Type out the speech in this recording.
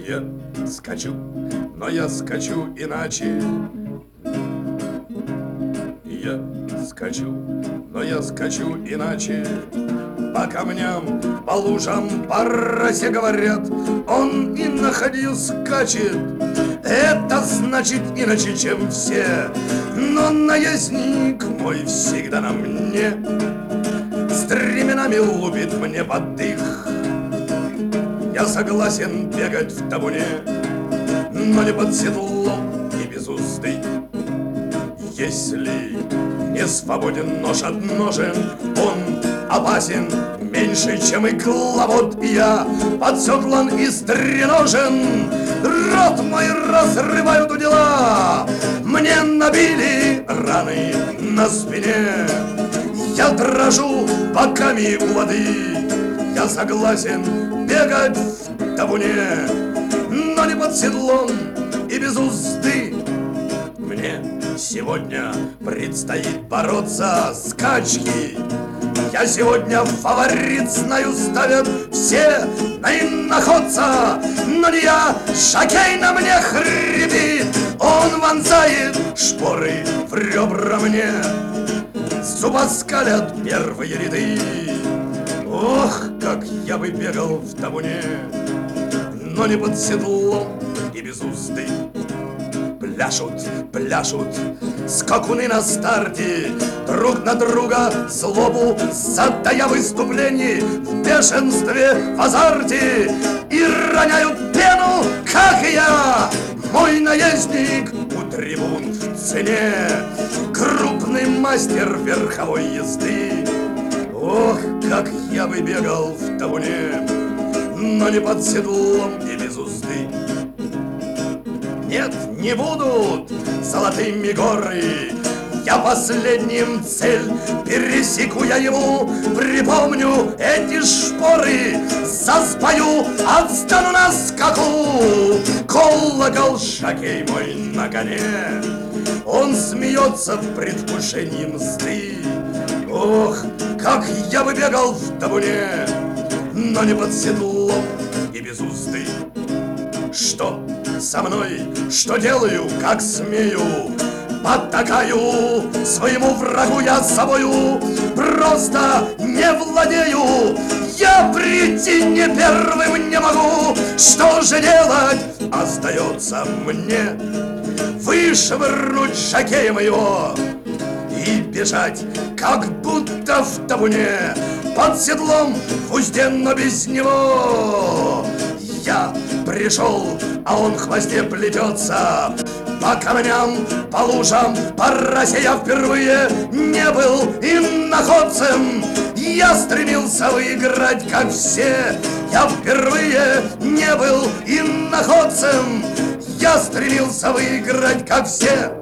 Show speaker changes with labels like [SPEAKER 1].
[SPEAKER 1] Я скачу, но я скачу иначе. Я скачу, но я скачу иначе. По камням, по лужам, по росе, говорят, он и на ходью скачет. Это значит иначе, чем все. Но наездник мой всегда на мне, стременами лупит мне под дых. Я согласен бегать в табуне, но не под седлом и без узды. Если не свободен нож от ножен, он опасен меньше, чем игловод. Я подседлан и стреножен, рот мой разрывают удила. Мне набили раны на спине, я дрожу боками у воды. Я согласен бегать в табуне, но не под седлом и без узды. Мне сегодня предстоит бороться с скачки. Я сегодня фаворит, знаю, ставят все на иноходца. Но не я, жокей на мне хрипит, он вонзает шпоры в ребра мне. Зубоскалят первые ряды. Ох, как я бы бегал в табуне, но не под седлом и без узды. Пляшут, пляшут скакуны на старте, друг на друга злобу задая выступлений в бешенстве, в азарте. И роняют пену, как и я, мой наездник у трибун в цене, крупный мастер верховой езды. Ох, как я бы бегал в табуне, но не под седлом и без узды. Нет, не будут золотыми горы, я последним цель пересеку я ему. Припомню эти шпоры, заспою, отстану на скаку. Колокол жокей мой на коне, он смеется в предвкушении мзды. Ох, как я бы бегал в табуне, но не под седлом и без узды. Что со мной, что делаю, как смею, потакаю своему врагу я собою, просто не владею. Я прийти не первым не могу, что же делать остается мне? Вышвырнуть жокея моего и бежать, как будто в табуне, под седлом, в узде, но без него. Я пришел, а он в хвосте плетется. По камням, по лужам, по росе я впервые не был иноходцем. Я стремился выиграть, как все. Я впервые не был иноходцем. Я стремился выиграть, как все.